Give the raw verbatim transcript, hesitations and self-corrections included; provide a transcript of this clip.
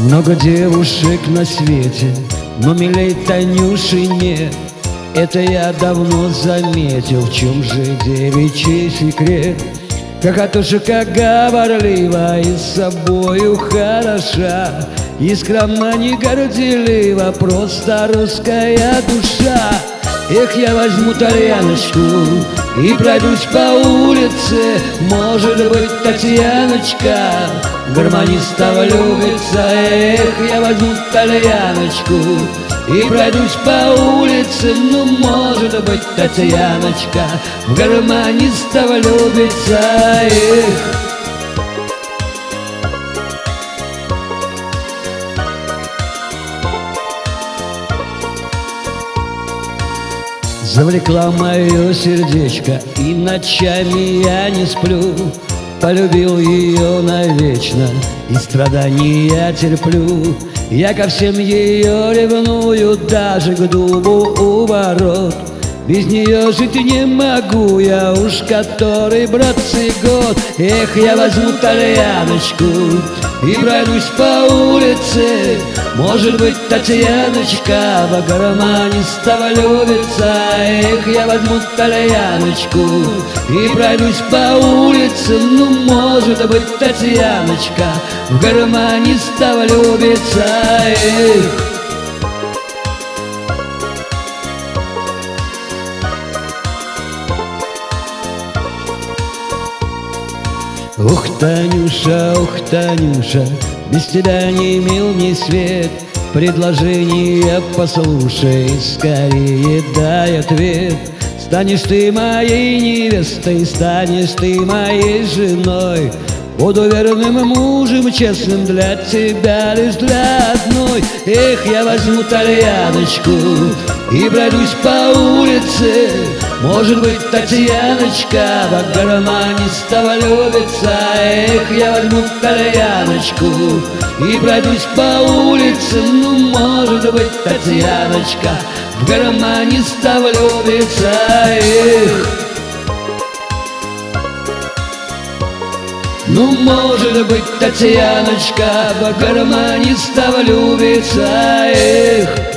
Много девушек на свете, но милей Танюши нет. Это я давно заметил, в чем же девичий секрет. Хохотушка говорлива и с собою хороша, и скромна, не горделива, просто русская душа. Эх, я возьму Татьяночку и пройдусь по улице. Может быть, Татьяночка гармонистов влюбится. Эх, я возьму Татьяночку и пройдусь по улице. Ну, может быть, Татьяночка в гармонистов влюбится. Эх. Завлекла мое сердечко, и ночами я не сплю. Полюбил ее навечно, и страдания терплю. Я ко всем ее ревную, даже к дубу у ворот. Без нее жить не могу я уж который, братцы, год. Эх, я возьму Татьяночку и пройдусь по улице. Может быть, Татьяночка в гармонистов влюбится. Эх, я возьму Татьяночку и пройдусь по улице. Ну, может быть, Татьяночка в гармонистов влюбится. Эх. Ох, Танюша, ох, Танюша, без тебя не мил мне свет. Предложение послушай, скорее дай ответ. Станешь ты моей невестой, станешь ты моей женой. Буду верным мужем, честным для тебя, лишь для одной. Эх, я возьму Татьяночку и пройдусь по улице. Может быть, Татьяночка в гармонистов влюбится. Эх, я возьму Татьяночку и пройдусь по улице. Ну, может быть, Татьяночка в гармонистов влюбится. Эх. Ну, может быть, Татьяночка в гармонистов влюбится. Эх.